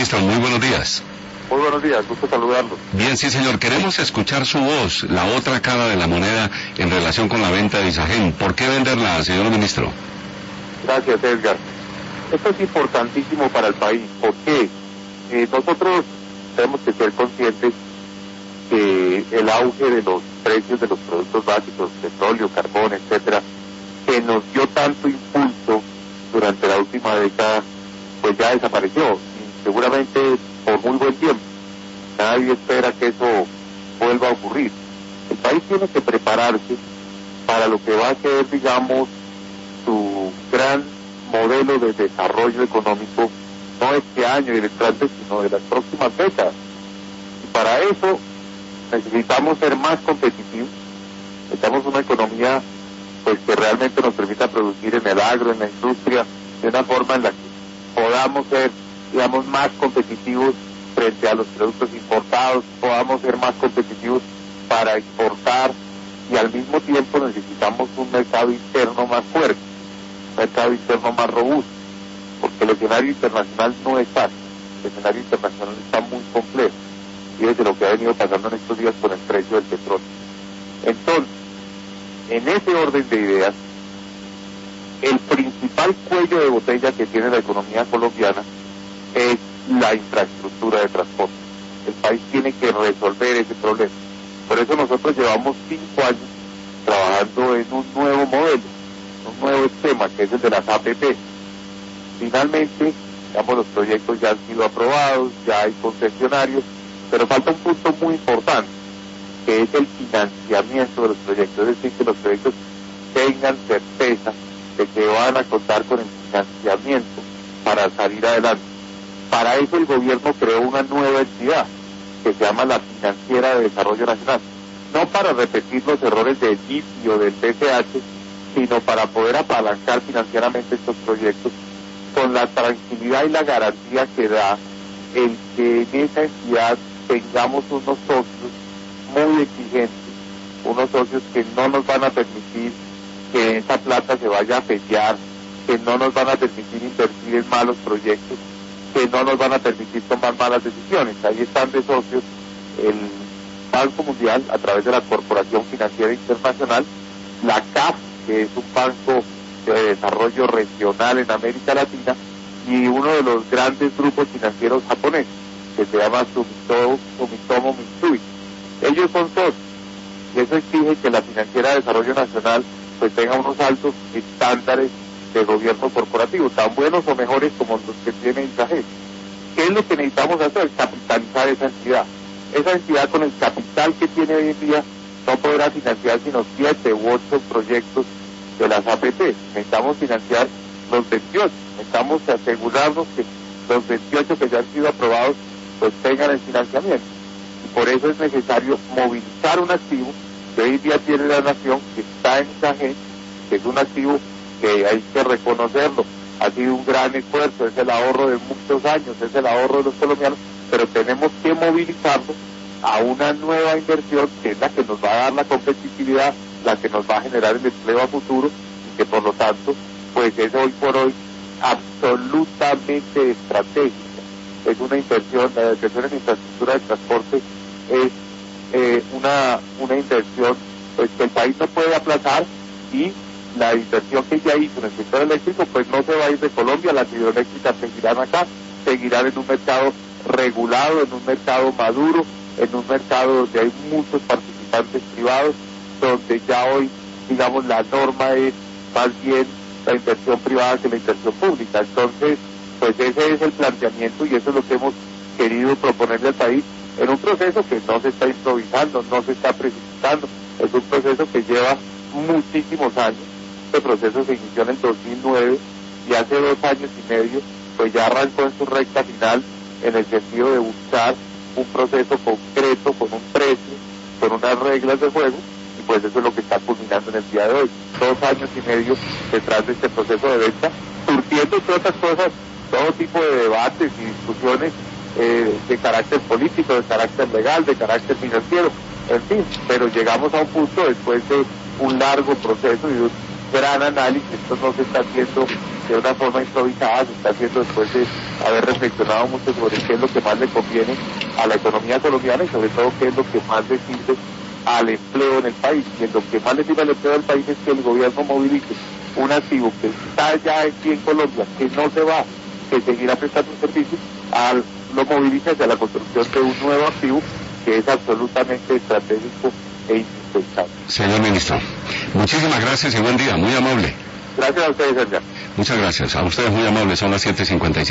ministro, muy buenos días. Muy buenos días, gusto saludarlo. Bien, sí señor, queremos escuchar su voz, la otra cara de la moneda en relación con la venta de Isagen. ¿Por qué venderla, señor ministro? Gracias, Edgar. Esto es importantísimo para el país, porque nosotros tenemos que ser conscientes que el auge de los precios de los productos básicos, petróleo, carbón, etcétera, que nos dio tanto impulso durante la última década, pues ya desapareció, y seguramente por muy buen tiempo. Nadie espera que eso vuelva a ocurrir. El país tiene que prepararse para lo que va a ser, digamos, su gran modelo de desarrollo económico, no este año y el entrante, sino de las próximas décadas. Y para eso necesitamos ser más competitivos, necesitamos una economía pues que realmente nos permita producir en el agro, en la industria, de una forma en la que podamos ser, digamos, más competitivos frente a los productos importados, podamos ser más competitivos para exportar, y al mismo tiempo necesitamos un mercado interno más fuerte, un mercado interno más robusto, porque el escenario internacional no es fácil, el escenario internacional está muy complejo, y desde lo que ha venido pasando en estos días con el precio del petróleo. Entonces, en ese orden de ideas, el principal cuello de botella que tiene la economía colombiana es la infraestructura de transporte. El país tiene que resolver ese problema. Por eso nosotros llevamos 5 años trabajando en un nuevo modelo, un nuevo esquema, que es el de las APP. Finalmente, digamos, los proyectos ya han sido aprobados, ya hay concesionarios, pero falta un punto muy importante, que es el financiamiento de los proyectos, es decir, que los proyectos tengan certeza de que van a contar con el financiamiento para salir adelante. Para eso el gobierno creó una nueva entidad que se llama la Financiera de Desarrollo Nacional, no para repetir los errores del IFI o del PCH, sino para poder apalancar financieramente estos proyectos con la tranquilidad y la garantía que da el que en esa entidad tengamos unos socios muy exigentes, unos socios que no nos van a permitir que esa plata se vaya a pelear, que no nos van a permitir invertir en malos proyectos, que no nos van a permitir tomar malas decisiones. Ahí están de socios el Banco Mundial a través de la Corporación Financiera Internacional, la CAF, que es un banco de desarrollo regional en América Latina, y uno de los grandes grupos financieros japoneses, que se llama Sumitomo Mitsui. Ellos son socios, y eso exige que la Financiera de Desarrollo Nacional pues tenga unos altos estándares de gobierno corporativo, tan buenos o mejores como los que tiene Isagen. ¿Qué es lo que necesitamos hacer? Capitalizar esa entidad. Esa entidad, con el capital que tiene hoy en día, no podrá financiar sino 7 u 8 proyectos de las APP. Necesitamos financiar los 28, necesitamos asegurarnos que los 28 que ya han sido aprobados pues tengan el financiamiento. Y por eso es necesario movilizar un activo que hoy día tiene la nación, que está en Isagen, que es un activo que hay que reconocerlo, ha sido un gran esfuerzo, es el ahorro de muchos años, es el ahorro de los colombianos, pero tenemos que movilizarlo a una nueva inversión que es la que nos va a dar la competitividad, la que nos va a generar el empleo a futuro, y que por lo tanto pues es hoy por hoy absolutamente estratégica. Es una inversión, la inversión en infraestructura de transporte es una inversión pues que el país no puede aplazar, y la inversión que ya hizo en el sector eléctrico pues no se va a ir de Colombia. Las hidroeléctricas seguirán acá, seguirán en un mercado regulado, en un mercado maduro, en un mercado donde hay muchos participantes privados, donde ya hoy, digamos, la norma es más bien la inversión privada que la inversión pública. Entonces, pues ese es el planteamiento, y eso es lo que hemos querido proponerle al país en un proceso que no se está improvisando, no se está precipitando, es un proceso que lleva muchísimos años. Este proceso se inició en el 2009 y hace 2 años y medio pues ya arrancó en su recta final, en el sentido de buscar un proceso concreto, con un precio, con unas reglas de juego, y pues eso es lo que está culminando en el día de hoy. 2 años y medio detrás de este proceso de venta, surtiendo, entre otras cosas, todo tipo de debates y discusiones de carácter político, de carácter legal, de carácter financiero, en fin, pero llegamos a un punto, después de un largo proceso y de un gran análisis, esto no se está haciendo de una forma improvisada, se está haciendo después de haber reflexionado mucho sobre qué es lo que más le conviene a la economía colombiana y sobre todo qué es lo que más le sirve al empleo en el país. Y en lo que más le sirve al empleo del país es que el gobierno movilice un activo que está ya aquí en Colombia, que no se va, que seguirá prestando un servicio, lo movilice hacia la construcción de un nuevo activo que es absolutamente estratégico e indispensable. Señor ministro, muchísimas gracias y buen día, muy amable. Gracias a ustedes, Edgar. Muchas gracias, a ustedes muy amables, son las 7:57.